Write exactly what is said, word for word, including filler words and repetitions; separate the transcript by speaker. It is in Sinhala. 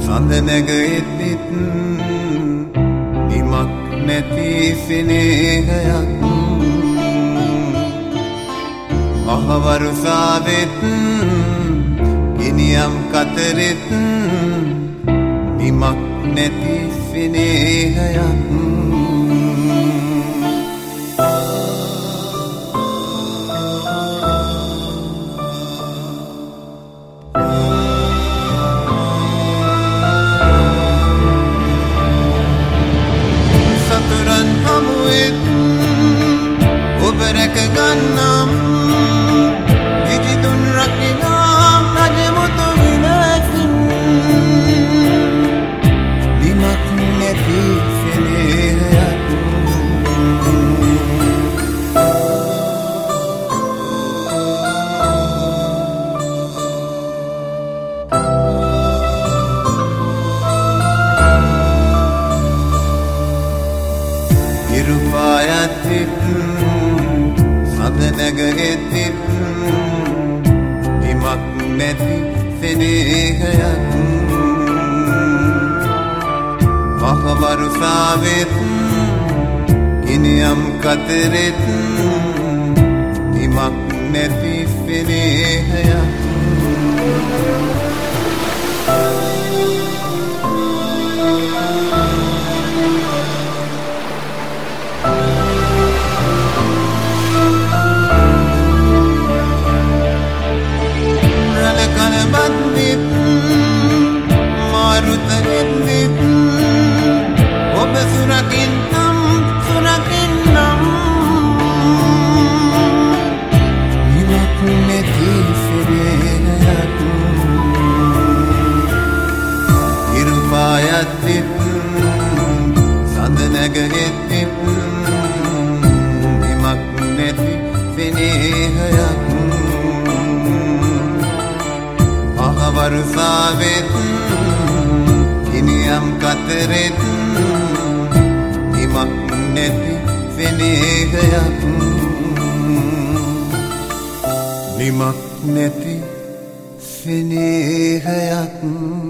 Speaker 1: සඳ නැගෙද්දිත් නිමක් නැති සෙනෙහයක් මහවරුසාවෙත් ගිනියම් කතරෙත් නිමක් නැති සෙනෙහයක් සතුරන් හමුවෙත් ඔබ රැක ගන්නම් විජිතුන් රකිනම් රජමුතු විනසින් නිමක් නැති සෙනෙහයක් ඉරුපායත්තිත් සඳ නැගෙද්දිත් නිමක් නැති සෙනෙහයක් මහවරුසාවෙත් ගිනියම් කතරෙත් නිමක් නැති සෙනෙහයක් bandit marutanit ඔබ සුරකින්නම් සුරකින්නම් නිමක් නැති සෙනෙහයක් ඉරුපායත්තිත් සඳ නැගෙද්දිත් නිමක් නැති සෙනෙහයක් මහවරුසාවෙත් ගිනියම් කතරෙත් නිමක් නැති සෙනෙහයක් නිමක් නැති සෙනෙහයක්